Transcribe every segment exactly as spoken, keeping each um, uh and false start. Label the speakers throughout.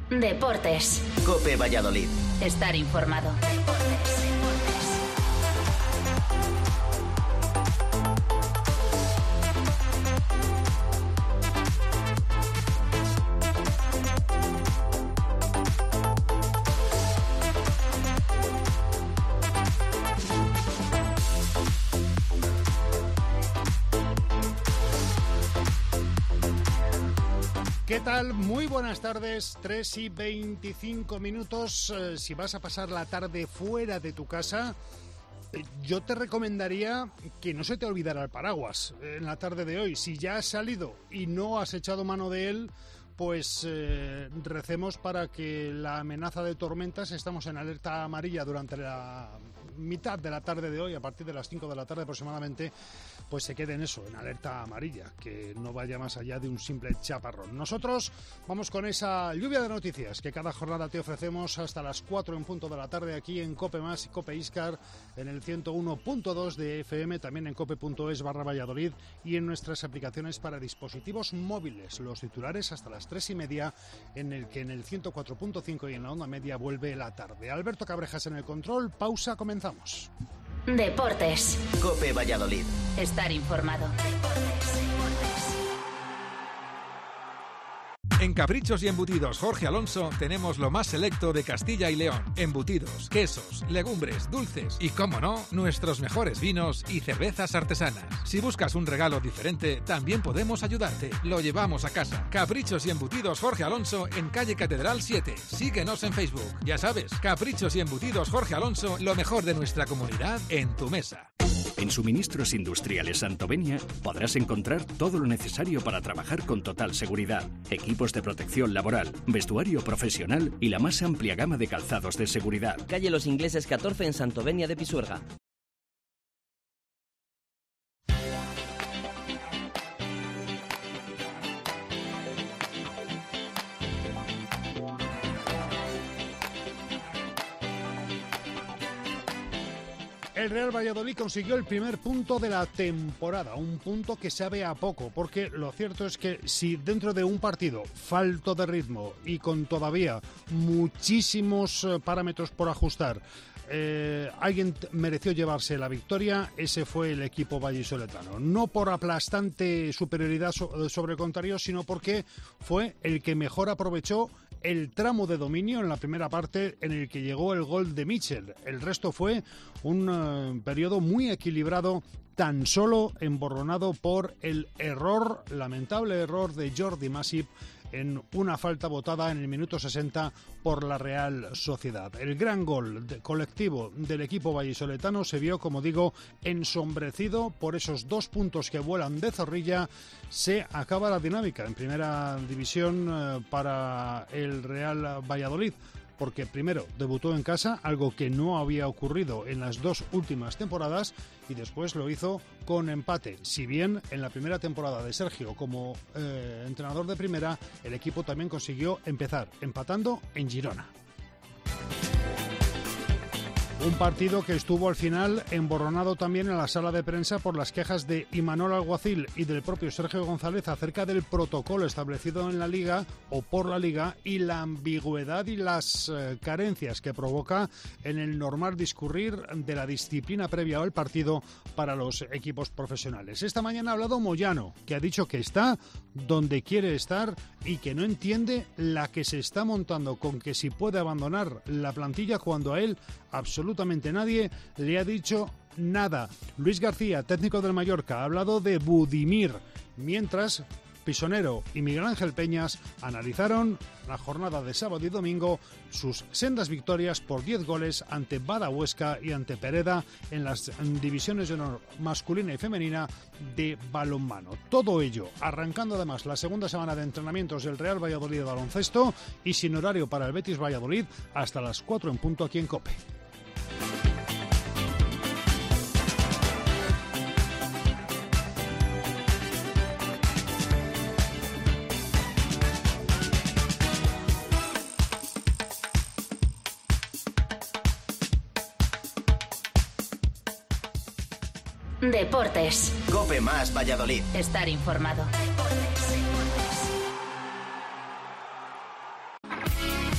Speaker 1: Deportes.
Speaker 2: COPE Valladolid.
Speaker 1: Estar informado.
Speaker 3: ¿Qué tal? Muy buenas tardes, tres y veinticinco minutos. Eh, si vas a pasar la tarde fuera de tu casa, eh, yo te recomendaría que no se te olvidara el paraguas eh, en la tarde de hoy. Si ya has salido y no has echado mano de él, pues eh, recemos para que la amenaza de tormentas, estamos en alerta amarilla durante la mitad de la tarde de hoy, a partir de las cinco de la tarde aproximadamente, pues se quede en eso, en alerta amarilla, que no vaya más allá de un simple chaparrón. Nosotros vamos con esa lluvia de noticias que cada jornada te ofrecemos hasta las cuatro en punto de la tarde aquí en COPE Más y COPE Iscar, en el ciento uno punto dos de F M, también en cope.es barra Valladolid y en nuestras aplicaciones para dispositivos móviles. Los titulares hasta las tres y media, en el que en el ciento cuatro punto cinco y en la onda media vuelve la tarde. Alberto Cabrejas en el control, pausa, comenzamos.
Speaker 1: Deportes.
Speaker 2: COPE Valladolid.
Speaker 1: Estar informado.
Speaker 4: En Caprichos y Embutidos Jorge Alonso tenemos lo más selecto de Castilla y León. Embutidos, quesos, legumbres, dulces y, cómo no, nuestros mejores vinos y cervezas artesanas. Si buscas un regalo diferente, también podemos ayudarte. Lo llevamos a casa. Caprichos y Embutidos Jorge Alonso en calle Catedral siete. Síguenos en Facebook. Ya sabes, Caprichos y Embutidos Jorge Alonso, lo mejor de nuestra comunidad en tu mesa.
Speaker 5: En Suministros Industriales Santovenia podrás encontrar todo lo necesario para trabajar con total seguridad. Equipos de protección laboral, vestuario profesional y la más amplia gama de calzados de seguridad.
Speaker 6: Calle Los Ingleses catorce en Santovenia de Pisuerga.
Speaker 3: El Real Valladolid consiguió el primer punto de la temporada, un punto que sabe a poco, porque lo cierto es que si dentro de un partido falto de ritmo y con todavía muchísimos parámetros por ajustar, eh, alguien mereció llevarse la victoria, ese fue el equipo vallisoletano. No por aplastante superioridad so- sobre el contrario, sino porque fue el que mejor aprovechó el tramo de dominio en la primera parte en el que llegó el gol de Mitchell. El resto fue un uh, periodo muy equilibrado, tan solo emborronado por el error, lamentable error de Jordi Masip en una falta botada en el minuto sesenta por la Real Sociedad. El gran gol de colectivo del equipo vallisoletano se vio, como digo, ensombrecido por esos dos puntos que vuelan de Zorrilla. Se acaba la dinámica en primera división eh, para el Real Valladolid, porque primero debutó en casa, algo que no había ocurrido en las dos últimas temporadas, y después lo hizo con empate. Si bien en la primera temporada de Sergio como eh, entrenador de primera, el equipo también consiguió empezar empatando en Girona. Un partido que estuvo al final emborronado también en la sala de prensa por las quejas de Imanol Alguacil y del propio Sergio González acerca del protocolo establecido en la Liga o por la Liga y la ambigüedad y las eh, carencias que provoca en el normal discurrir de la disciplina previa al partido para los equipos profesionales. Esta mañana ha hablado Moyano, que ha dicho que está donde quiere estar y que no entiende la que se está montando con que si puede abandonar la plantilla cuando a él absolutamente nadie le ha dicho nada. Luis García, técnico del Mallorca, ha hablado de Budimir, mientras Pisonero y Miguel Ángel Peñas analizaron la jornada de sábado y domingo, sus sendas victorias por diez goles ante Bada Huesca y ante Pereda en las divisiones de honor masculina y femenina de balonmano. Todo ello arrancando además la segunda semana de entrenamientos del Real Valladolid de baloncesto y sin horario para el Betis Valladolid hasta las cuatro en punto aquí en COPE.
Speaker 1: Deportes.
Speaker 2: COPE Más Valladolid.
Speaker 1: Estar informado.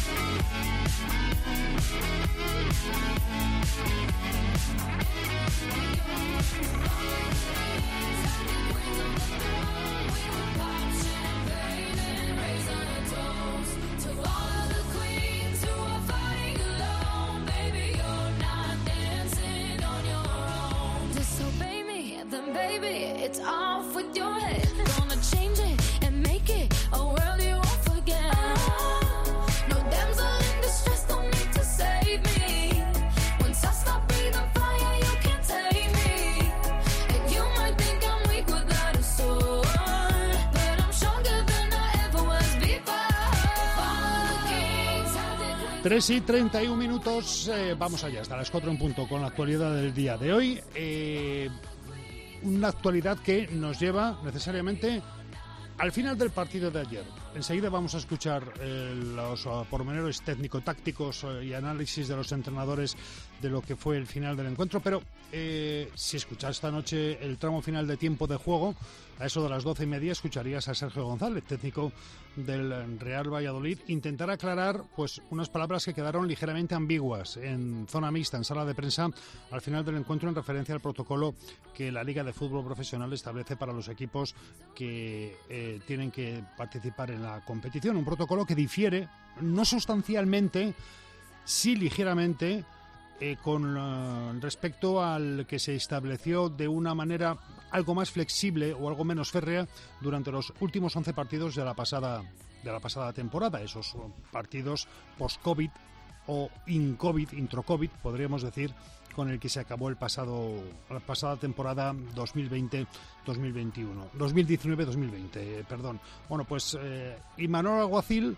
Speaker 3: tres y treinta y un minutos, eh, vamos allá, hasta las cuatro en punto con la actualidad del día de hoy. Eh, una actualidad que nos lleva necesariamente al final del partido de ayer. Enseguida vamos a escuchar eh, los uh, pormenores técnico-tácticos uh, y análisis de los entrenadores de lo que fue el final del encuentro, pero eh, si escuchas esta noche el tramo final de tiempo de juego, a eso de las doce y media escucharías a Sergio González, técnico del Real Valladolid, intentar aclarar pues unas palabras que quedaron ligeramente ambiguas en zona mixta, en sala de prensa, al final del encuentro, en referencia al protocolo que la Liga de Fútbol Profesional establece para los equipos que eh, tienen que participar en la competición. Un protocolo que difiere, no sustancialmente, sí ligeramente, eh, con uh, respecto al que se estableció de una manera algo más flexible o algo menos férrea durante los últimos once partidos de la pasada de la pasada temporada, esos partidos post-COVID o in-COVID, intro-COVID, podríamos decir, con el que se acabó el pasado la pasada temporada dos mil veinte dos mil veintiuno, dos mil diecinueve dos mil veinte, eh, perdón. Bueno, pues eh, Imanol Alguacil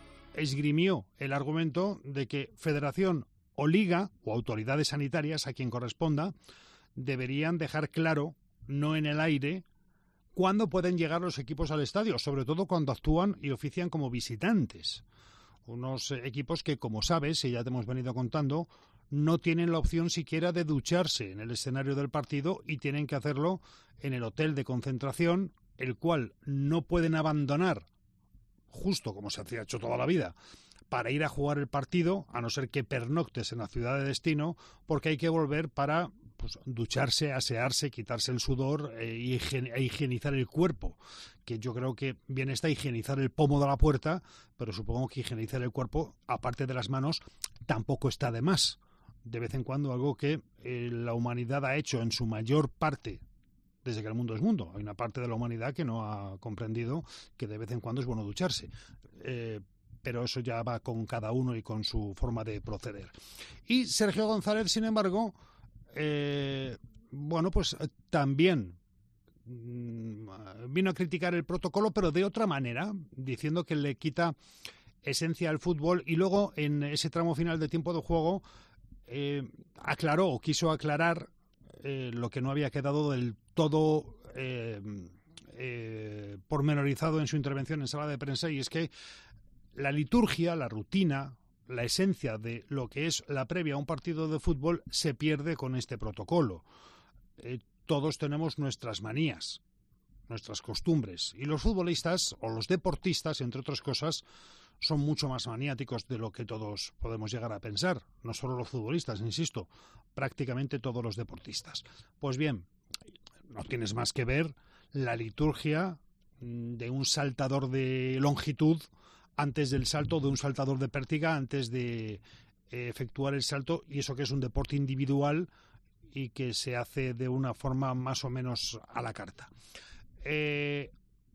Speaker 3: esgrimió el argumento de que Federación o Liga o autoridades sanitarias, a quien corresponda, deberían dejar claro, no en el aire, cuándo pueden llegar los equipos al estadio, sobre todo cuando actúan y ofician como visitantes. Unos eh, equipos que, como sabes, y ya te hemos venido contando, no tienen la opción siquiera de ducharse en el escenario del partido y tienen que hacerlo en el hotel de concentración, el cual no pueden abandonar, justo como se ha hecho toda la vida, para ir a jugar el partido, a no ser que pernoctes en la ciudad de destino, porque hay que volver para pues, ducharse, asearse, quitarse el sudor eh, y e higienizar el cuerpo, que yo creo que bien está higienizar el pomo de la puerta, pero supongo que higienizar el cuerpo, aparte de las manos, tampoco está de más. De vez en cuando, algo que eh, la humanidad ha hecho en su mayor parte desde que el mundo es mundo. Hay una parte de la humanidad que no ha comprendido que de vez en cuando es bueno ducharse. Eh, pero eso ya va con cada uno y con su forma de proceder. Y Sergio González, sin embargo, eh, bueno, pues también mmm, vino a criticar el protocolo, pero de otra manera, diciendo que le quita esencia al fútbol, y luego en ese tramo final de tiempo de juego eh, aclaró o quiso aclarar eh, lo que no había quedado del todo eh, eh, pormenorizado en su intervención en sala de prensa, y es que la liturgia, la rutina, la esencia de lo que es la previa a un partido de fútbol se pierde con este protocolo. Eh, todos tenemos nuestras manías, nuestras costumbres, y los futbolistas o los deportistas, entre otras cosas, son mucho más maniáticos de lo que todos podemos llegar a pensar. No solo los futbolistas, insisto, prácticamente todos los deportistas. Pues bien, no tienes más que ver la liturgia de un saltador de longitud antes del salto, de un saltador de pértiga antes de eh, efectuar el salto, y eso que es un deporte individual y que se hace de una forma más o menos a la carta. Eh,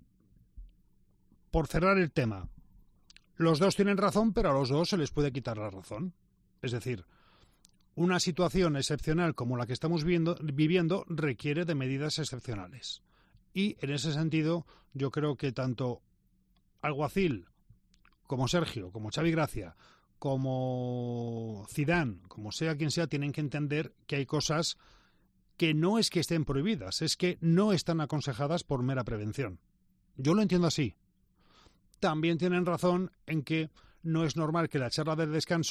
Speaker 3: por cerrar el tema, los dos tienen razón, pero a los dos se les puede quitar la razón. Es decir, una situación excepcional como la que estamos viendo, viviendo requiere de medidas excepcionales. Y en ese sentido, yo creo que tanto Alguacil como Sergio, como Xavi Gracia, como Zidane, como sea quien sea, tienen que entender que hay cosas que no es que estén prohibidas, es que no están aconsejadas por mera prevención. Yo lo entiendo así. También tienen razón en que no es normal que la charla del descanso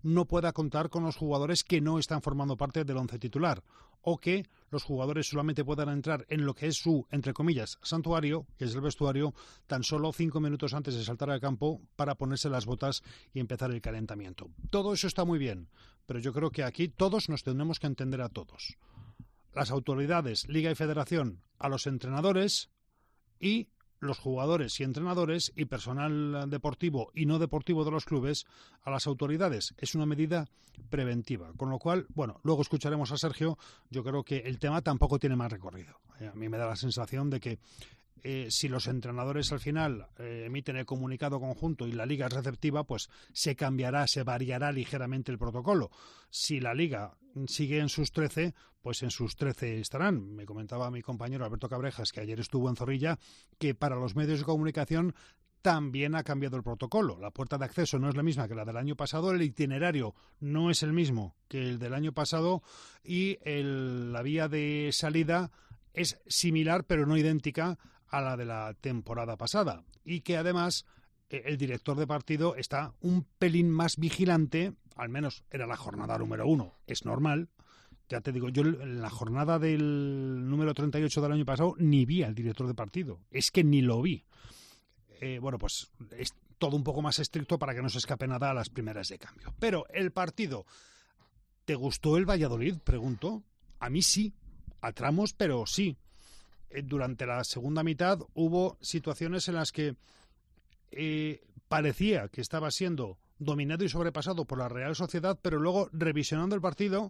Speaker 3: no pueda contar con los jugadores que no están formando parte del once titular, o que los jugadores solamente puedan entrar en lo que es su, entre comillas, santuario, que es el vestuario, tan solo cinco minutos antes de saltar al campo para ponerse las botas y empezar el calentamiento. Todo eso está muy bien, pero yo creo que aquí todos nos tendremos que entender a todos. Las autoridades, Liga y Federación, a los entrenadores y los jugadores y entrenadores y personal deportivo y no deportivo de los clubes a las autoridades. Es una medida preventiva. Con lo cual, bueno, luego escucharemos a Sergio. Yo creo que el tema tampoco tiene más recorrido. A mí me da la sensación de que eh, si los entrenadores al final eh, emiten el comunicado conjunto y la Liga es receptiva, pues se cambiará, se variará ligeramente el protocolo. Si la Liga sigue en sus trece, pues en sus trece estarán. Me comentaba mi compañero Alberto Cabrejas, que ayer estuvo en Zorrilla, que para los medios de comunicación también ha cambiado el protocolo. La puerta de acceso no es la misma que la del año pasado, el itinerario no es el mismo que el del año pasado y el, la vía de salida es similar pero no idéntica a la de la temporada pasada. Y que además el director de partido está un pelín más vigilante, al menos era la jornada número uno, es normal. Ya te digo, yo en la jornada del número treinta y ocho del año pasado ni vi al director de partido, es que ni lo vi. Eh, bueno, pues es todo un poco más estricto para que no se escape nada a las primeras de cambio. Pero el partido, ¿te gustó el Valladolid? Pregunto. A mí sí, a tramos, pero sí. Eh, durante la segunda mitad hubo situaciones en las que eh, parecía que estaba siendo dominado y sobrepasado por la Real Sociedad, pero luego, revisionando el partido,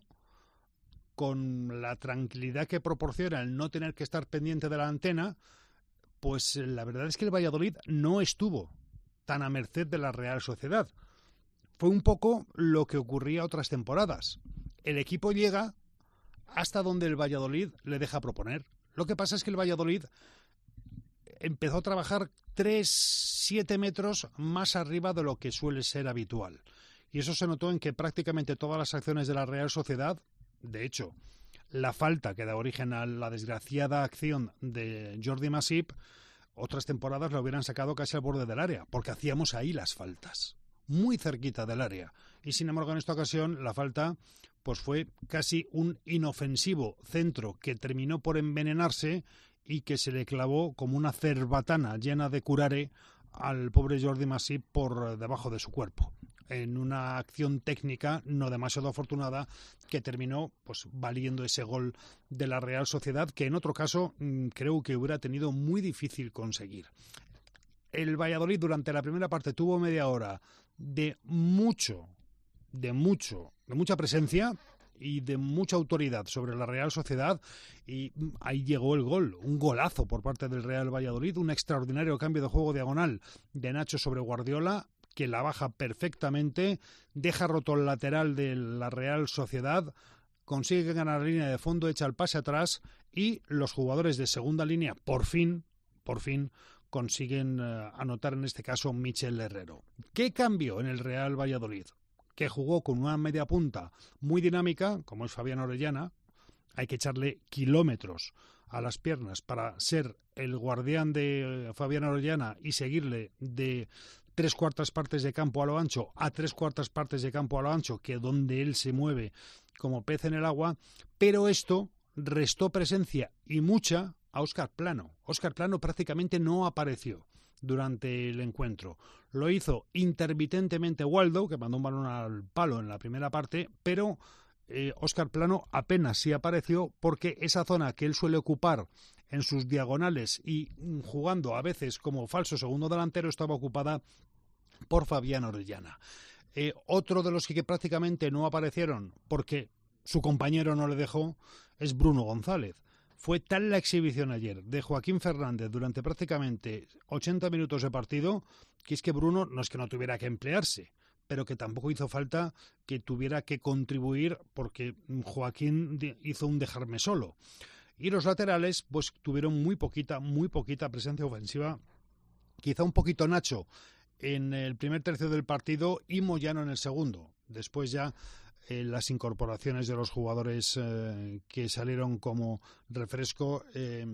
Speaker 3: con la tranquilidad que proporciona el no tener que estar pendiente de la antena, pues la verdad es que el Valladolid no estuvo tan a merced de la Real Sociedad. Fue un poco lo que ocurría otras temporadas. El equipo llega hasta donde el Valladolid le deja proponer. Lo que pasa es que el Valladolid empezó a trabajar tres, siete metros más arriba de lo que suele ser habitual. Y eso se notó en que prácticamente todas las acciones de la Real Sociedad, de hecho, la falta que da origen a la desgraciada acción de Jordi Masip, otras temporadas lo hubieran sacado casi al borde del área, porque hacíamos ahí las faltas, muy cerquita del área. Y sin embargo, en esta ocasión, la falta pues fue casi un inofensivo centro que terminó por envenenarse y que se le clavó como una cerbatana llena de curare al pobre Jordi Masip por debajo de su cuerpo, en una acción técnica no demasiado afortunada que terminó pues valiendo ese gol de la Real Sociedad, que en otro caso mmm, creo que hubiera tenido muy difícil conseguir. El Valladolid durante la primera parte tuvo media hora de mucho, de mucho, de mucha presencia y de mucha autoridad sobre la Real Sociedad, y ahí llegó el gol, un golazo por parte del Real Valladolid, un extraordinario cambio de juego diagonal de Nacho sobre Guardiola, que la baja perfectamente, deja roto el lateral de la Real Sociedad, consigue ganar la línea de fondo, echa el pase atrás y los jugadores de segunda línea, por fin, por fin, consiguen uh, anotar en este caso Michel Herrero. ¿Qué cambió en el Real Valladolid? Que jugó con una media punta muy dinámica, como es Fabián Orellana. Hay que echarle kilómetros a las piernas para ser el guardián de Fabián Orellana y seguirle de tres cuartas partes de campo a lo ancho a tres cuartas partes de campo a lo ancho, que donde él se mueve como pez en el agua, pero esto restó presencia y mucha a Óscar Plano. Óscar Plano prácticamente no apareció durante el encuentro. Lo hizo intermitentemente Waldo, que mandó un balón al palo en la primera parte, pero eh, Óscar Plano apenas sí apareció, porque esa zona que él suele ocupar en sus diagonales y jugando a veces como falso segundo delantero estaba ocupada por Fabián Orellana. Eh, otro de los que, que prácticamente no aparecieron porque su compañero no le dejó es Bruno González. Fue tal la exhibición ayer de Joaquín Fernández durante prácticamente ochenta minutos de partido que es que Bruno no es que no tuviera que emplearse, pero que tampoco hizo falta que tuviera que contribuir, porque Joaquín hizo un dejarme solo. Y los laterales pues tuvieron muy poquita, muy poquita presencia ofensiva. Quizá un poquito Nacho en el primer tercio del partido y Moyano en el segundo. Después ya eh, las incorporaciones de los jugadores eh, que salieron como refresco eh,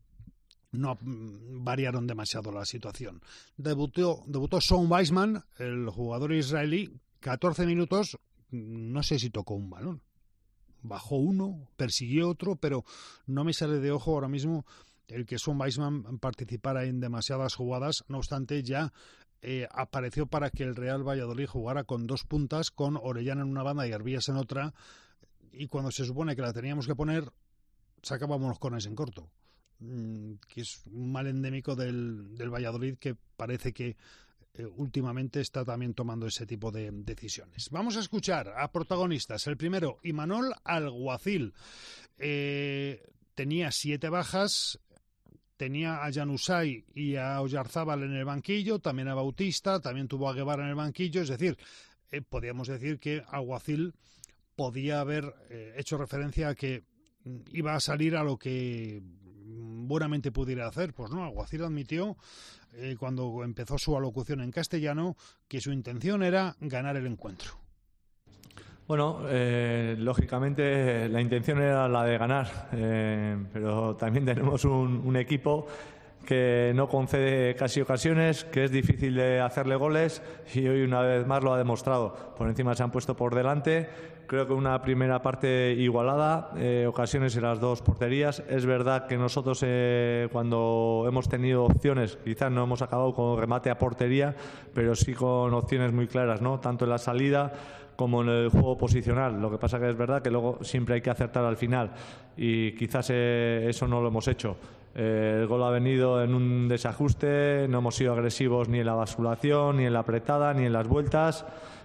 Speaker 3: no variaron demasiado la situación. Debutó, debutó Sean Weissman, el jugador israelí, catorce minutos, no sé si tocó un balón. Bajó uno, persiguió otro, pero no me sale de ojo ahora mismo el que Sven Weissman participara en demasiadas jugadas. No obstante, ya eh, apareció para que el Real Valladolid jugara con dos puntas, con Orellana en una banda y Arbillas en otra, y cuando se supone que la teníamos que poner, sacábamos los corners en corto, mm, que es un mal endémico del, del Valladolid, que parece que eh, últimamente está también tomando ese tipo de decisiones. Vamos a escuchar a protagonistas. El primero, Imanol Alguacil. Eh, tenía siete bajas. Tenía a Januzaj y a Oyarzábal en el banquillo, también a Bautista, también tuvo a Guevara en el banquillo. Es decir, eh, podríamos decir que Alguacil podía haber eh, hecho referencia a que iba a salir a lo que buenamente pudiera hacer. Pues no, Alguacil admitió eh, cuando empezó su alocución en castellano que su intención era ganar el encuentro.
Speaker 7: Bueno, eh, lógicamente la intención era la de ganar, eh, pero también tenemos un, un equipo que no concede casi ocasiones, que es difícil de hacerle goles, y hoy una vez más lo ha demostrado. Por encima se han puesto por delante. Creo que una primera parte igualada, eh, ocasiones en las dos porterías. Es verdad que nosotros eh, cuando hemos tenido opciones, quizás no hemos acabado con remate a portería, pero sí con opciones muy claras, ¿no? Tanto en la salida como en el juego posicional. Lo que pasa que es verdad que luego siempre hay que acertar al final, y quizás eh, eso no lo hemos hecho. Eh, el gol ha venido en un desajuste, no hemos sido agresivos ni en la basculación, ni en la apretada, ni en las vueltas.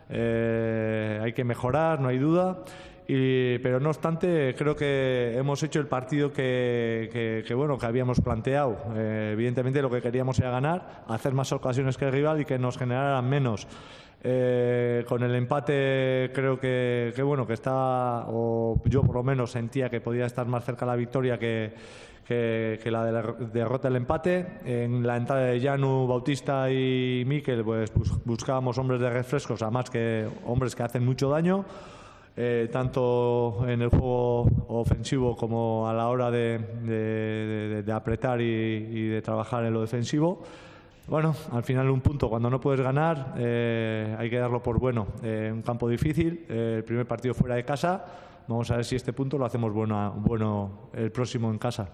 Speaker 7: Eh, hay que mejorar, no hay duda. Y, pero no obstante, creo que hemos hecho el partido que, que, que, bueno, que habíamos planteado. Eh, evidentemente lo que queríamos era ganar, hacer más ocasiones que el rival y que nos generaran menos. Eh, con el empate creo que, que bueno que está, o yo por lo menos sentía que podía estar más cerca la victoria que, que, que la de la derrota del empate. En la entrada de Janu, Bautista y Mikel pues buscábamos hombres de refrescos, además que hombres que hacen mucho daño, eh, tanto en el juego ofensivo como a la hora de, de, de, de apretar y, y de trabajar en lo defensivo. Bueno, al final un punto cuando no puedes ganar eh, hay que darlo por bueno. Eh, un campo difícil, eh, el primer partido fuera de casa. Vamos a ver si este punto lo hacemos bueno, bueno el próximo en casa.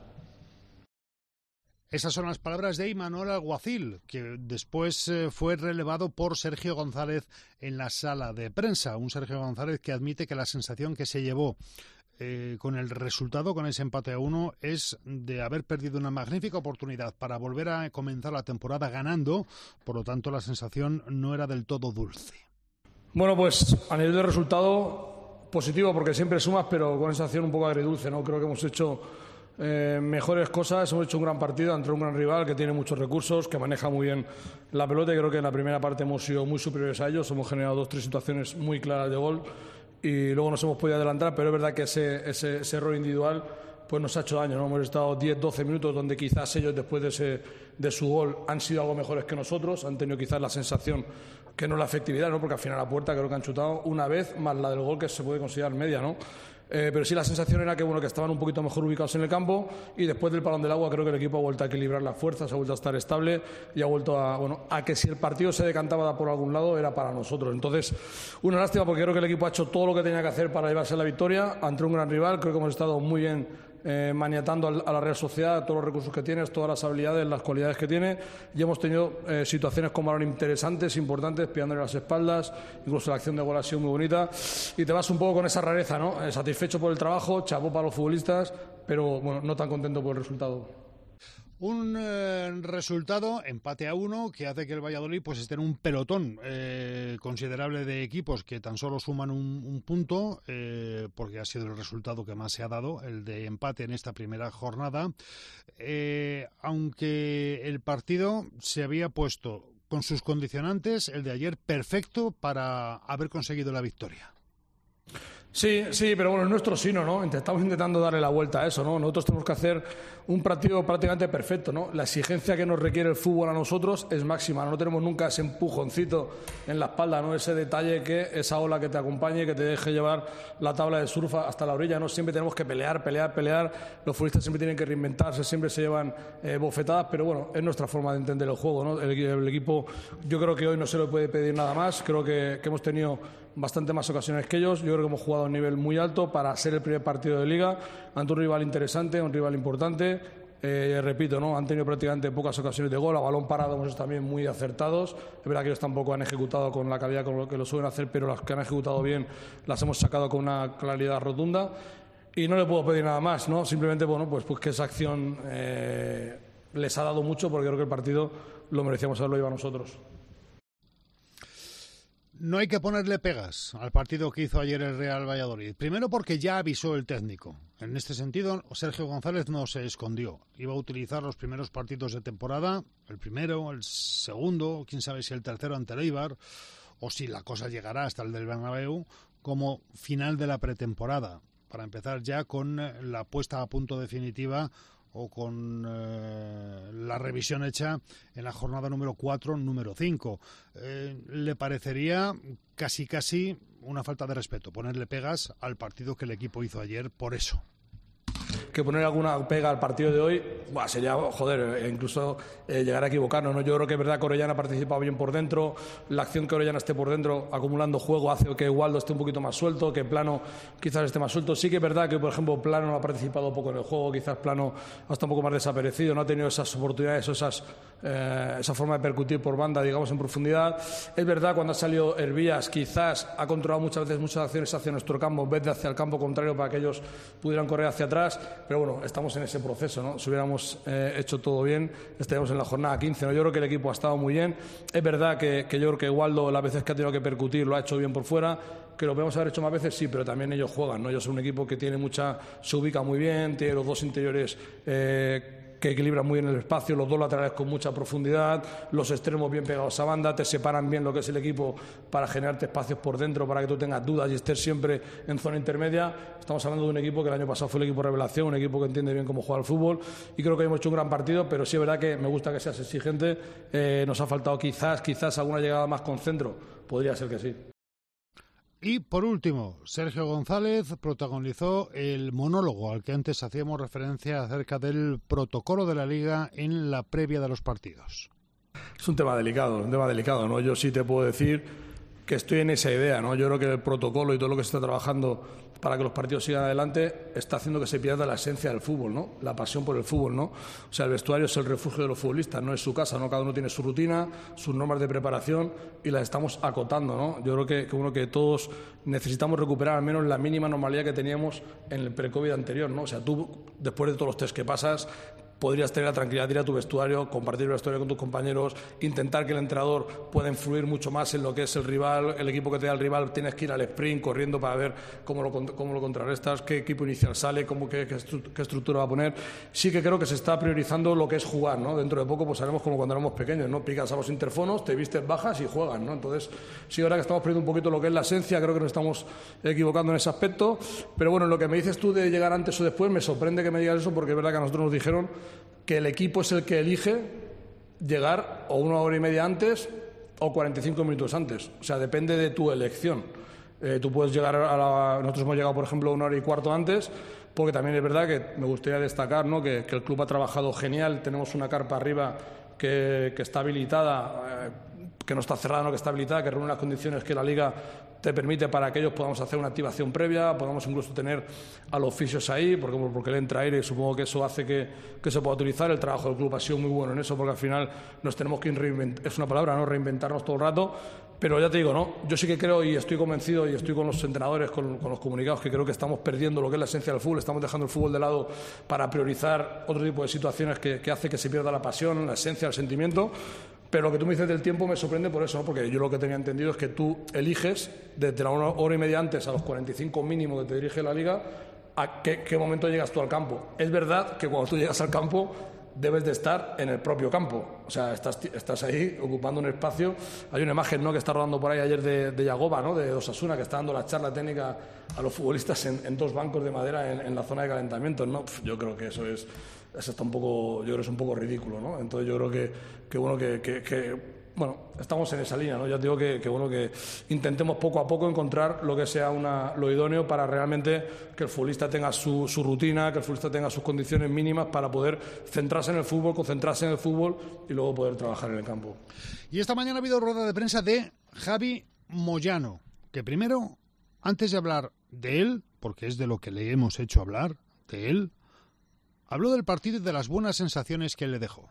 Speaker 3: Esas son las palabras de Imanol Alguacil, que después eh, fue relevado por Sergio González en la sala de prensa. Un Sergio González que admite que la sensación que se llevó Eh, con el resultado, con ese empate a uno, es de haber perdido una magnífica oportunidad para volver a comenzar la temporada ganando. Por lo tanto, la sensación no era del todo dulce.
Speaker 8: Bueno, pues a nivel de resultado positivo, porque siempre sumas, pero con esa sensación un poco agridulce, ¿no? Creo que hemos hecho eh, mejores cosas, hemos hecho un gran partido ante un gran rival que tiene muchos recursos, que maneja muy bien la pelota, y creo que en la primera parte hemos sido muy superiores a ellos. Hemos generado dos o tres situaciones muy claras de gol y luego nos hemos podido adelantar, pero es verdad que ese, ese, ese error individual pues nos ha hecho daño, ¿no? Hemos estado diez doce minutos donde quizás ellos, después de, ese, de su gol, han sido algo mejores que nosotros, han tenido quizás la sensación que no la efectividad, ¿no? Porque al final la puerta creo que han chutado una vez, más la del gol, que se puede considerar media, ¿no? Eh, pero sí, la sensación era que bueno que estaban un poquito mejor ubicados en el campo, y después del parón del agua creo que el equipo ha vuelto a equilibrar las fuerzas, ha vuelto a estar estable y ha vuelto a, bueno, a que si el partido se decantaba por algún lado era para nosotros. Entonces, una lástima, porque creo que el equipo ha hecho todo lo que tenía que hacer para llevarse la victoria ante un gran rival. Creo que hemos estado muy bien Eh, maniatando a la Real Sociedad, todos los recursos que tienes, todas las habilidades, las cualidades que tiene, y hemos tenido eh, situaciones con balón interesantes, importantes, pillándole las espaldas, incluso la acción de gol ha sido muy bonita, y te vas un poco con esa rareza, ¿no? Eh, satisfecho por el trabajo, chapó para los futbolistas, pero bueno, no tan contento por el resultado.
Speaker 3: Un eh, resultado, empate a uno, que hace que el Valladolid pues esté en un pelotón eh, considerable de equipos que tan solo suman un, un punto, eh, porque ha sido el resultado que más se ha dado, el de empate en esta primera jornada, eh, aunque el partido se había puesto con sus condicionantes, el de ayer perfecto para haber conseguido la victoria.
Speaker 8: Sí, sí, pero bueno, es nuestro sino, ¿no? Estamos intentando darle la vuelta a eso, ¿no? Nosotros tenemos que hacer un partido prácticamente perfecto, ¿no? La exigencia que nos requiere el fútbol a nosotros es máxima. No tenemos nunca ese empujoncito en la espalda, ¿no? Ese detalle, que esa ola que te acompañe, que te deje llevar la tabla de surf hasta la orilla, ¿no? Siempre tenemos que pelear, pelear, pelear. Los futbolistas siempre tienen que reinventarse, siempre se llevan eh, bofetadas, pero bueno, es nuestra forma de entender el juego, ¿no? El, el equipo, yo creo que hoy no se le puede pedir nada más. Creo que, que hemos tenido bastante más ocasiones que ellos. Yo creo que hemos jugado a un nivel muy alto para ser el primer partido de Liga ante un rival interesante, un rival importante. Eh, repito, ¿no? Han tenido prácticamente pocas ocasiones de gol, a balón parado hemos estado también muy acertados. Es verdad que ellos tampoco han ejecutado con la calidad con lo que lo suelen hacer, pero las que han ejecutado bien las hemos sacado con una claridad rotunda. Y no le puedo pedir nada más, ¿no? Simplemente, bueno, pues, pues que esa acción eh, les ha dado mucho, porque creo que el partido lo merecíamos haberlo llevado nosotros.
Speaker 3: No hay que ponerle pegas al partido que hizo ayer el Real Valladolid. Primero porque ya avisó el técnico. En este sentido, Sergio González no se escondió. Iba a utilizar los primeros partidos de temporada, el primero, el segundo, quién sabe si el tercero ante el Eibar, o si la cosa llegará hasta el del Bernabéu, como final de la pretemporada, para empezar ya con la puesta a punto definitiva o con eh, la revisión hecha en la jornada número cuatro, número cinco. Eh, ¿Le parecería casi casi una falta de respeto ponerle pegas al partido que el equipo hizo ayer por eso?
Speaker 8: Que poner alguna pega al partido de hoy, buah, sería, joder, incluso eh, llegar a equivocarnos, ¿no? Yo creo que es verdad que Orellana ha participado bien por dentro, la acción que Orellana esté por dentro, acumulando juego, hace que Waldo esté un poquito más suelto, que Plano quizás esté más suelto. Sí que es verdad que, por ejemplo, Plano no ha participado poco en el juego, quizás Plano ha estado un poco más desaparecido, no ha tenido esas oportunidades, esas, eh, esa forma de percutir por banda, digamos, en profundidad. Es verdad, cuando ha salido Hervías, quizás ha controlado muchas veces muchas acciones hacia nuestro campo, en vez de hacia el campo contrario para que ellos pudieran correr hacia atrás. Pero bueno, estamos en ese proceso, ¿no? Si hubiéramos eh, hecho todo bien, estaríamos en la jornada quince, ¿no? Yo creo que el equipo ha estado muy bien. Es verdad que, que yo creo que Waldo, las veces que ha tenido que percutir, lo ha hecho bien por fuera. Que lo podemos haber hecho más veces, sí, pero también ellos juegan, ¿no? Ellos son un equipo que tiene mucha, se ubica muy bien, tiene los dos interiores eh, que equilibran muy bien el espacio, los dos laterales con mucha profundidad, los extremos bien pegados a banda, te separan bien lo que es el equipo para generarte espacios por dentro, para que tú tengas dudas y estés siempre en zona intermedia. Estamos hablando de un equipo que el año pasado fue el equipo revelación, un equipo que entiende bien cómo juega el fútbol, y creo que hemos hecho un gran partido, pero sí es verdad que me gusta que seas exigente. Eh, nos ha faltado quizás, quizás alguna llegada más con centro, podría ser que sí.
Speaker 3: Y por último, Sergio González protagonizó el monólogo al que antes hacíamos referencia acerca del protocolo de la Liga en la previa de los partidos.
Speaker 8: Es un tema delicado, un tema delicado, ¿no? Yo sí te puedo decir que estoy en esa idea, ¿no? Yo creo que el protocolo y todo lo que se está trabajando para que los partidos sigan adelante está haciendo que se pierda la esencia del fútbol, ¿no? La pasión por el fútbol, ¿no? O sea, el vestuario es el refugio de los futbolistas, no es su casa, ¿no? Cada uno tiene su rutina, sus normas de preparación y las estamos acotando, ¿no? Yo creo que, que, bueno, que todos necesitamos recuperar al menos la mínima normalidad que teníamos en el pre-COVID anterior, ¿no? O sea, tú, después de todos los test que pasas, podrías tener la tranquilidad de ir a tu vestuario, compartir el vestuario con tus compañeros, intentar que el entrenador pueda influir mucho más en lo que es el rival, el equipo que te da el rival, tienes que ir al sprint corriendo para ver cómo lo, cómo lo contrarrestas, qué equipo inicial sale, cómo, qué, qué, qué estructura va a poner. Sí que creo que se está priorizando lo que es jugar, ¿no? Dentro de poco pues haremos como cuando éramos pequeños, ¿no? Picas a los interfonos, te vistes, bajas y juegan, ¿no? Entonces, sí, ahora que estamos perdiendo un poquito lo que es la esencia, creo que nos estamos equivocando en ese aspecto, pero bueno, lo que me dices tú de llegar antes o después, me sorprende que me digas eso, porque es verdad que a nosotros nos dijeron que el equipo es el que elige llegar o una hora y media antes o cuarenta y cinco minutos antes. O sea, depende de tu elección. Eh, tú puedes llegar a la... Nosotros hemos llegado, por ejemplo, una hora y cuarto antes, porque también es verdad que me gustaría destacar, ¿no? que, que el club ha trabajado genial. Tenemos una carpa arriba que, que está habilitada, eh, que no está cerrada, no que está habilitada, que reúne las condiciones que la Liga te permite para que ellos podamos hacer una activación previa, podamos incluso tener a los fisios ahí, porque, porque le entra aire y supongo que eso hace que, que se pueda utilizar. El trabajo del club ha sido muy bueno en eso, porque al final nos tenemos que reinventar, es una palabra, ¿no? Reinventarnos todo el rato, pero ya te digo, ¿no? Yo sí que creo y estoy convencido y estoy con los entrenadores, con, con los comunicados, que creo que estamos perdiendo lo que es la esencia del fútbol, estamos dejando el fútbol de lado para priorizar otro tipo de situaciones que, que hace que se pierda la pasión, la esencia, el sentimiento. Pero lo que tú me dices del tiempo me sorprende por eso, ¿no? Porque yo lo que tenía entendido es que tú eliges desde la una hora y media antes a los cuarenta y cinco mínimo que te dirige la Liga a qué, qué momento llegas tú al campo. Es verdad que cuando tú llegas al campo debes de estar en el propio campo, o sea, estás, estás ahí ocupando un espacio. Hay una imagen, ¿no?, que está rodando por ahí ayer de, de Yagoba, ¿no?, de Osasuna, que está dando la charla técnica a los futbolistas en, en dos bancos de madera en, en la zona de calentamiento, ¿no? Pff, yo creo que eso es... Eso está un poco, yo creo que es un poco ridículo, ¿no? Entonces yo creo que, que bueno, que, que, que bueno, estamos en esa línea, ¿no? Ya te digo que, que bueno, que intentemos poco a poco encontrar lo que sea una, lo idóneo para realmente que el futbolista tenga su, su rutina, que el futbolista tenga sus condiciones mínimas para poder centrarse en el fútbol, concentrarse en el fútbol y luego poder trabajar en el campo.
Speaker 3: Y esta mañana ha habido rueda de prensa de Javi Moyano, que primero, antes de hablar de él, porque es de lo que le hemos hecho hablar, de él, habló del partido y de las buenas sensaciones que le dejó.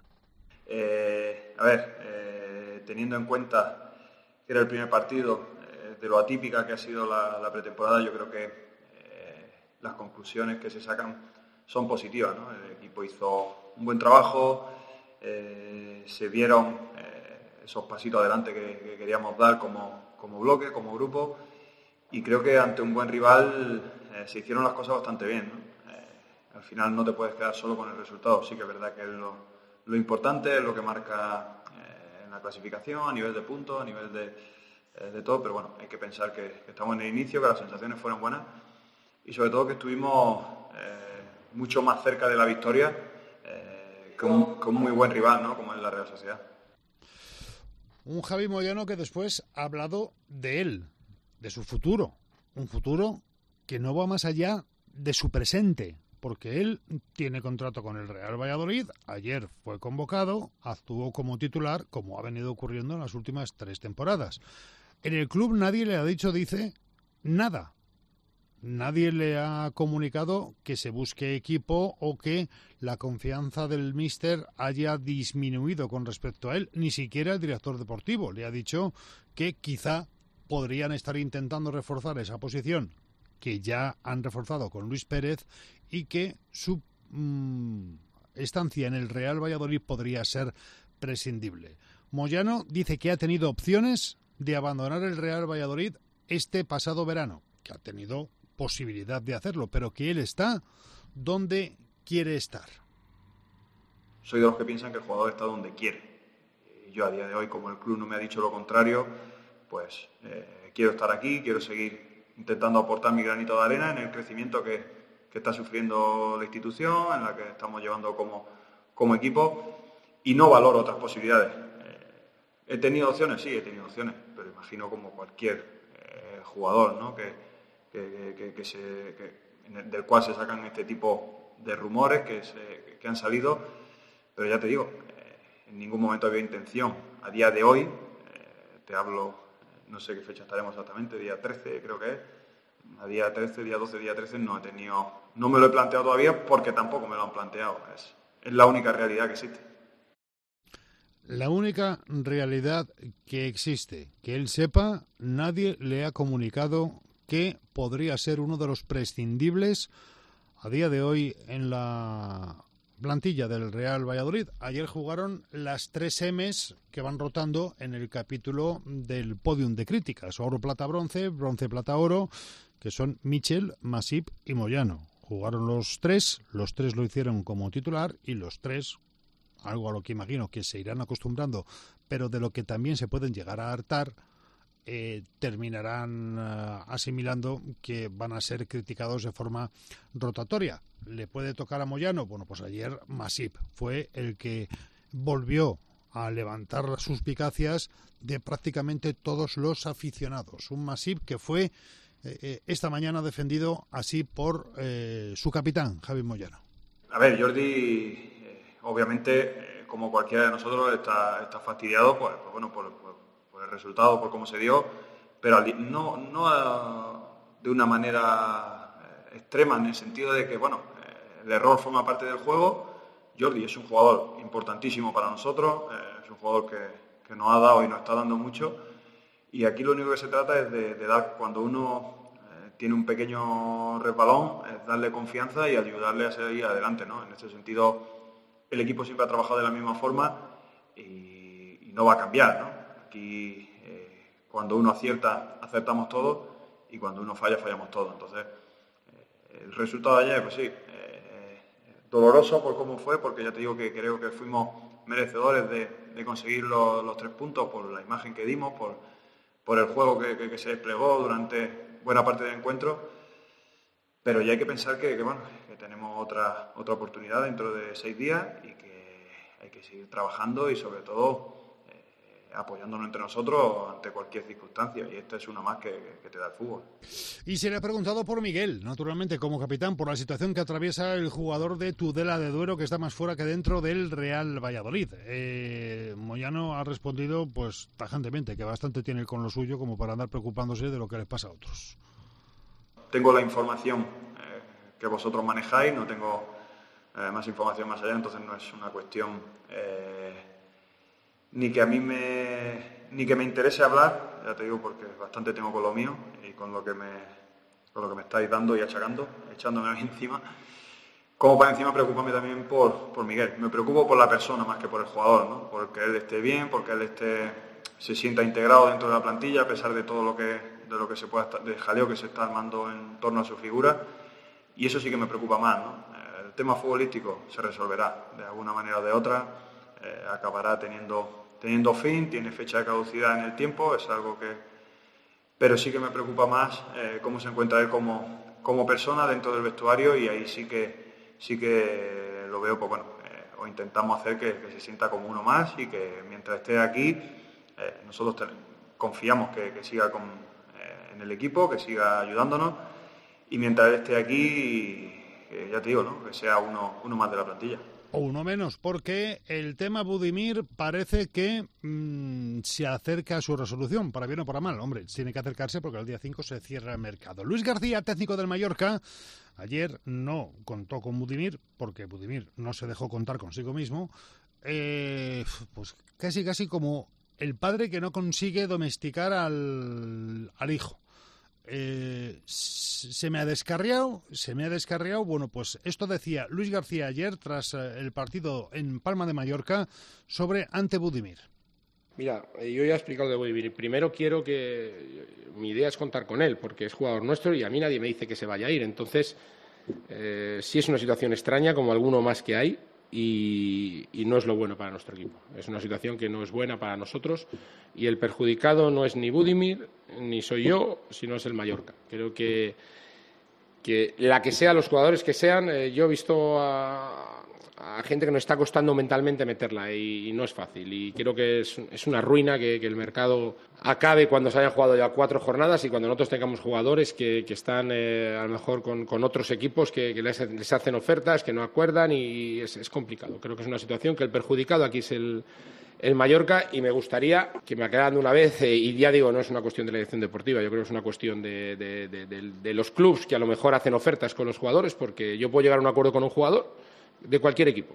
Speaker 9: Eh, a ver, eh, teniendo en cuenta que era el primer partido, eh, de lo atípica que ha sido la, la pretemporada, yo creo que eh, las conclusiones que se sacan son positivas, ¿no? El equipo hizo un buen trabajo, eh, se vieron eh, esos pasitos adelante que, que queríamos dar como, como bloque, como grupo, y creo que ante un buen rival eh, se hicieron las cosas bastante bien, ¿no? Eh, al final no te puedes quedar solo con el resultado, sí que es verdad que es lo, lo importante, es lo que marca eh, en la clasificación, a nivel de puntos, a nivel de, eh, de todo, pero bueno, hay que pensar que, que estamos en el inicio, que las sensaciones fueron buenas y sobre todo que estuvimos eh, mucho más cerca de la victoria eh, que, un, que un muy buen rival, ¿no? Como es la Real Sociedad.
Speaker 3: Un Javi Moyano que después ha hablado de él, de su futuro, un futuro que no va más allá de su presente, porque él tiene contrato con el Real Valladolid, ayer fue convocado, actuó como titular, como ha venido ocurriendo en las últimas tres temporadas. En el club nadie le ha dicho, dice, nada. Nadie le ha comunicado que se busque equipo o que la confianza del míster haya disminuido con respecto a él. Ni siquiera el director deportivo le ha dicho que quizá podrían estar intentando reforzar esa posición que ya han reforzado con Luis Pérez y que su mmm, estancia en el Real Valladolid podría ser prescindible. Moyano dice que ha tenido opciones de abandonar el Real Valladolid este pasado verano, que ha tenido posibilidad de hacerlo, pero que él está donde quiere estar.
Speaker 9: Soy de los que piensan que el jugador está donde quiere. Yo a día de hoy, como el club no me ha dicho lo contrario, pues eh, quiero estar aquí, quiero seguir intentando aportar mi granito de arena en el crecimiento que, que está sufriendo la institución, en la que estamos llevando como, como equipo, y no valoro otras posibilidades. Eh, ¿He tenido opciones? Sí, he tenido opciones, pero imagino como cualquier eh, jugador, ¿no? que Que, que, que se, que, del cual se sacan este tipo de rumores que, se, que han salido, pero ya te digo, eh, en ningún momento había intención. A día de hoy, eh, te hablo, no sé qué fecha estaremos exactamente, día trece creo que es, a día trece, día doce, día trece no he tenido, no me lo he planteado todavía porque tampoco me lo han planteado, es, es la única realidad que existe.
Speaker 3: La única realidad que existe, que él sepa, nadie le ha comunicado que podría ser uno de los prescindibles a día de hoy en la plantilla del Real Valladolid. Ayer jugaron las tres M's que van rotando en el capítulo del podium de críticas. Oro, plata, bronce, bronce, plata, oro, que son Michel, Masip y Moyano. Jugaron los tres, los tres lo hicieron como titular y los tres, algo a lo que imagino que se irán acostumbrando, pero de lo que también se pueden llegar a hartar, Eh, terminarán uh, asimilando que van a ser criticados de forma rotatoria. ¿Le puede tocar a Moyano? Bueno, pues ayer Masip fue el que volvió a levantar las suspicacias de prácticamente todos los aficionados. Un Masip que fue eh, esta mañana defendido así por eh, su capitán, Javi Moyano.
Speaker 9: A ver, Jordi, eh, obviamente, eh, como cualquiera de nosotros, está, está fastidiado pues, pues, bueno, por, por el resultado, por cómo se dio, pero no, no de una manera extrema, en el sentido de que, bueno, el error forma parte del juego. Jordi es un jugador importantísimo para nosotros, es un jugador que, que nos ha dado y nos está dando mucho, y aquí lo único que se trata es de, de dar, cuando uno eh, tiene un pequeño resbalón, es darle confianza y ayudarle a seguir adelante, ¿no? En ese sentido, el equipo siempre ha trabajado de la misma forma y, y no va a cambiar, ¿no? Aquí, eh, cuando uno acierta, acertamos todos, y cuando uno falla, fallamos todos. Entonces, eh, el resultado de ayer, pues sí, eh, doloroso por cómo fue, porque ya te digo que creo que fuimos merecedores de, de conseguir los, los tres puntos por la imagen que dimos, por, por el juego que, que, que se desplegó durante buena parte del encuentro. Pero ya hay que pensar que, que, bueno, que tenemos otra, otra oportunidad dentro de seis días y que hay que seguir trabajando y, sobre todo, apoyándonos entre nosotros ante cualquier circunstancia, y esta es una más que, que te da el fútbol.
Speaker 3: Y se le ha preguntado por Miguel, naturalmente como capitán, por la situación que atraviesa el jugador de Tudela de Duero, que está más fuera que dentro del Real Valladolid. Eh, Moyano ha respondido pues tajantemente que bastante tiene con lo suyo como para andar preocupándose de lo que les pasa a otros.
Speaker 9: Tengo la información eh, que vosotros manejáis, no tengo eh, más información más allá, entonces no es una cuestión eh, ni que a mí me ni que me interese hablar, ya te digo, porque bastante tengo con lo mío y con lo que me con lo que me estáis dando y achacando, echándome a mí encima. Como para encima preocuparme también por, por Miguel. Me preocupo por la persona más que por el jugador, ¿no? Porque él esté bien, porque él esté se sienta integrado dentro de la plantilla a pesar de todo lo que de lo que se pueda de jaleo que se está armando en torno a su figura, y eso sí que me preocupa más, ¿no? El tema futbolístico se resolverá de alguna manera o de otra, eh, acabará teniendo teniendo fin, tiene fecha de caducidad en el tiempo, es algo que... Pero sí que me preocupa más eh, cómo se encuentra él como, como persona dentro del vestuario, y ahí sí que sí que lo veo, pues bueno, eh, o intentamos hacer que, que se sienta como uno más, y que mientras esté aquí eh, nosotros te, confiamos que, que siga con, eh, en el equipo, que siga ayudándonos, y mientras él esté aquí, eh, ya te digo, ¿no? Que sea uno, uno más de la plantilla.
Speaker 3: O uno menos, porque el tema Budimir parece que mmm, se acerca a su resolución, para bien o para mal. Hombre, tiene que acercarse porque el día cinco se cierra el mercado. Luis García, técnico del Mallorca, ayer no contó con Budimir, porque Budimir no se dejó contar consigo mismo. Eh, pues casi casi como el padre que no consigue domesticar al, al hijo. Eh, se me ha descarriado, se me ha descarriado. Bueno, pues esto decía Luis García ayer tras el partido en Palma de Mallorca sobre ante Budimir.
Speaker 10: Mira, yo ya he explicado de Budimir. Primero quiero que mi idea es contar con él, porque es jugador nuestro y a mí nadie me dice que se vaya a ir. Entonces, eh, sí es una situación extraña, como alguno más que hay, y, y no es lo bueno para nuestro equipo. Es una situación que no es buena para nosotros, y el perjudicado no es ni Budimir ni soy yo, sino es el Mallorca. Creo que, que la que sea, los jugadores que sean, eh, yo he visto a, a gente que nos está costando mentalmente meterla, y, y no es fácil, y creo que es, es una ruina que, que el mercado acabe cuando se hayan jugado ya cuatro jornadas y cuando nosotros tengamos jugadores que, que están eh, a lo mejor con, con otros equipos que, que les, les hacen ofertas, que no acuerdan, y es, es complicado. Creo que es una situación que el perjudicado aquí es el el Mallorca, y me gustaría que me aclararan de una vez, eh, y ya digo, no es una cuestión de la dirección deportiva, yo creo que es una cuestión de, de, de, de, de los clubs que a lo mejor hacen ofertas con los jugadores, porque yo puedo llegar a un acuerdo con un jugador de cualquier equipo.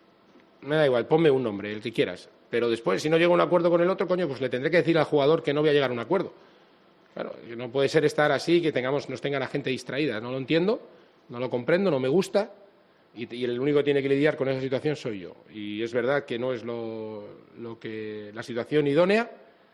Speaker 10: Me da igual, ponme un nombre, el que quieras, pero después, si no llego a un acuerdo con el otro, coño, pues le tendré que decir al jugador que no voy a llegar a un acuerdo. Claro, no puede ser estar así, que tengamos, nos tenga la gente distraída, no lo entiendo, no lo comprendo, no me gusta. Y el único que tiene que lidiar con esa situación soy yo. Y es verdad que no es lo, lo que la situación idónea,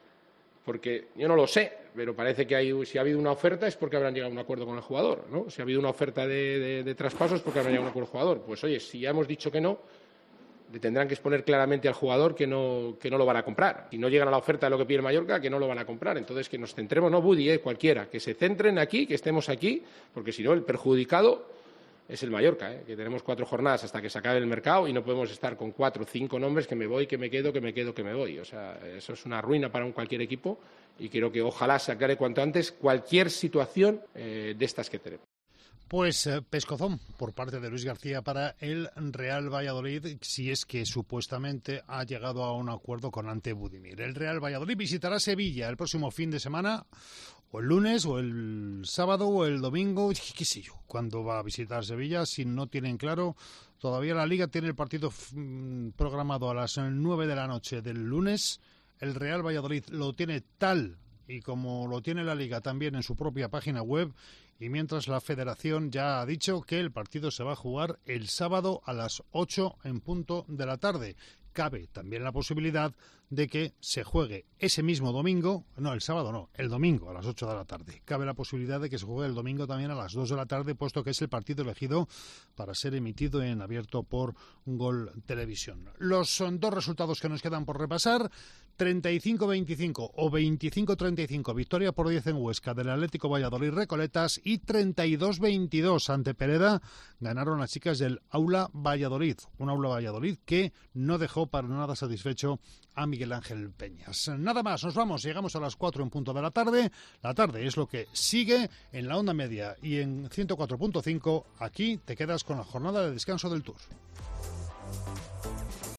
Speaker 10: porque yo no lo sé, pero parece que hay, si ha habido una oferta es porque habrán llegado a un acuerdo con el jugador, ¿no? Si ha habido una oferta de, de, de traspaso es porque habrán llegado a un acuerdo con el jugador. Pues oye, si ya hemos dicho que no, le tendrán que exponer claramente al jugador que no, que no lo van a comprar. Si no llegan a la oferta de lo que pide el Mallorca, que no lo van a comprar. Entonces que nos centremos, no Budi, eh, cualquiera, que se centren aquí, que estemos aquí, porque si no el perjudicado es el Mallorca, ¿eh? Que tenemos cuatro jornadas hasta que se acabe el mercado y no podemos estar con cuatro o cinco nombres que me voy, que me quedo, que me quedo, que me voy. O sea, eso es una ruina para un cualquier equipo, y quiero que ojalá se aclare cuanto antes cualquier situación eh, de estas que tenemos.
Speaker 3: Pues eh, pescozón por parte de Luis García para el Real Valladolid, si es que supuestamente ha llegado a un acuerdo con Ante Budimir. El Real Valladolid visitará Sevilla el próximo fin de semana, o el lunes, o el sábado, o el domingo, qué sé yo, cuándo va a visitar Sevilla, si no tienen claro. Todavía la Liga tiene el partido programado a las nueve de la noche del lunes. El Real Valladolid lo tiene tal y como lo tiene la Liga también en su propia página web, y mientras la Federación ya ha dicho que el partido se va a jugar el sábado a las ocho en punto de la tarde. Cabe también la posibilidad de que se juegue ese mismo domingo, no, el sábado no, el domingo a las ocho de la tarde. Cabe la posibilidad de que se juegue el domingo también a las dos de la tarde, puesto que es el partido elegido para ser emitido en abierto por Gol Televisión. Los son dos resultados que nos quedan por repasar. treinta y cinco veinticinco o veinticinco treinta y cinco, victoria por diez en Huesca del Atlético Valladolid Recoletas, y treinta y dos veintidós ante Pereda ganaron las chicas del Aula Valladolid. Un Aula Valladolid que no dejó dejó para nada satisfecho a Miguel Ángel Peñas. Nada más, nos vamos, llegamos a las cuatro en punto de la tarde. La tarde es lo que sigue en la onda media y en ciento cuatro punto cinco. Aquí te quedas con la jornada de descanso del Tour.